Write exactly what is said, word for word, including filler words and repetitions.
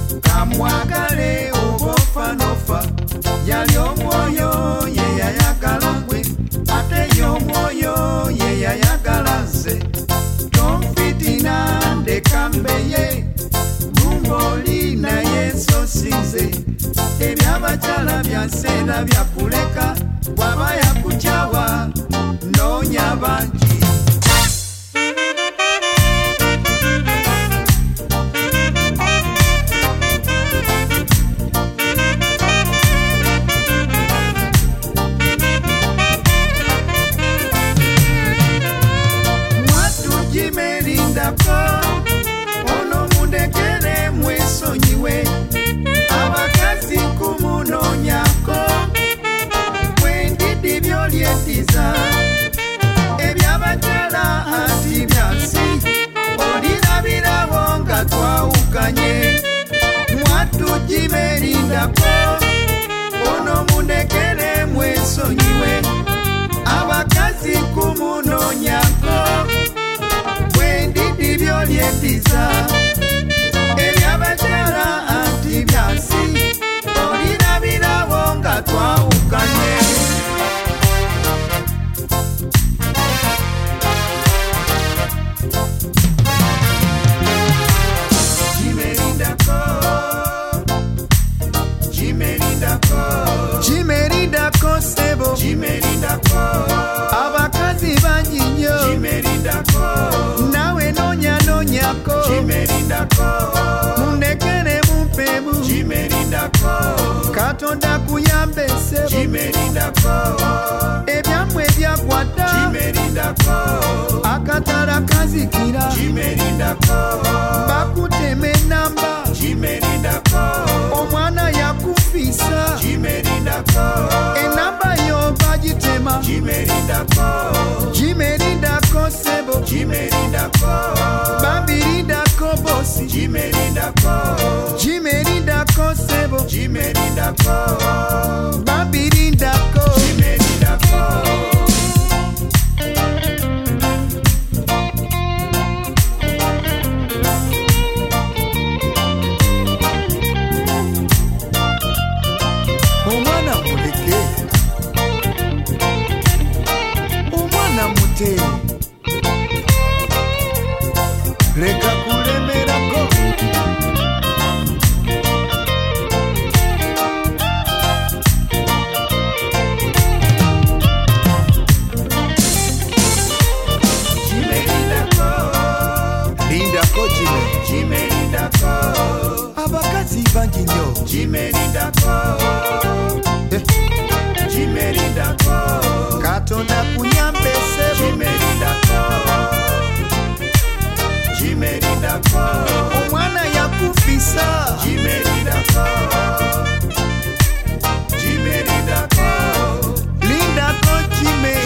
kamwagale obofa nofa yali omwoyo ye yayagala gwe ate y'omwoyo ye yayagala nze tonfitina ndekambeye lumboli naye so sinze ebyabakyala byanseera byakuleka bwaba yakukyawa noonya bangi ono mundekere mwesonyiwe abakazi kumunonyako wendidi byolyetiza ebyabakyala anti byansi olirabirawo nga twawukanye mwatugimerindako ono mundekere mwesonyiwe abakazi kumunonyako byolietiza ebyabakyala anti byansi olirabirawo nga twawukanye kimerindako kimerindako kimerindako sebo kimerindako abakazi bangi nnyo kimerindako nawe nonya nonyako kimerindako mundekere mumpemu kimerindako katonda kuyambe sebo kimerindako ebyamwe byakwata kimerindako akatala kazikira kimerindako bakuteme namba kimerindako omwana yakufisa kimerindako enamba yo bagitema kimerindako kimerindako sebo kimerindako bambirindako bosi kimerindako kimerindako sebo kimerindako bambirindako kimerindako omwana muleke omwana mute leka kulemerako kimerindako lindako kime kimerindako abakazi bangi nnyo kimerindako kimerindako katonda kuyambe sebo kimerindako kimerindako omwana yakufisa kimerindako kimerindako lindako kime